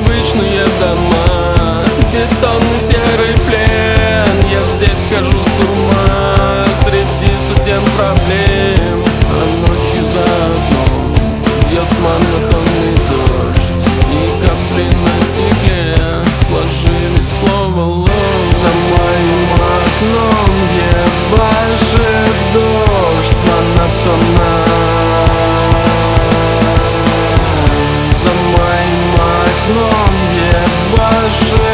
привычные дома, бетонный серый плен. Я здесь схожу с ума среди сотен проблем, а ночью за окном бьет монотонный дождь, и капли на стекле сложили слово ложь. За моим окном ебашит дождь монотонно. За моим окном ебашит